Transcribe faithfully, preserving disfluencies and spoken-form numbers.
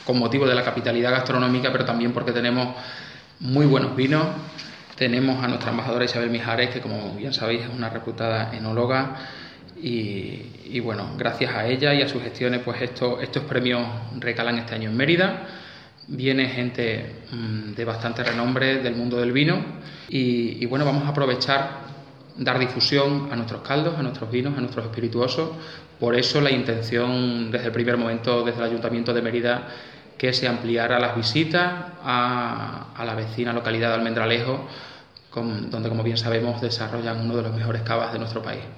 con motivo de la capitalidad gastronómica, pero también porque tenemos muy buenos vinos. Tenemos a nuestra embajadora Isabel Mijares, que como bien sabéis es una reputada enóloga, y, y bueno, gracias a ella y a sus gestiones, pues esto, estos premios recalan este año en Mérida. Viene gente mmm, de bastante renombre del mundo del vino y, y bueno, vamos a aprovechar, dar difusión a nuestros caldos, a nuestros vinos, a nuestros espirituosos. Por eso la intención desde el primer momento, desde el Ayuntamiento de Mérida, que se ampliara las visitas a, a la vecina localidad de Almendralejo, con, donde, como bien sabemos, desarrollan uno de los mejores cavas de nuestro país.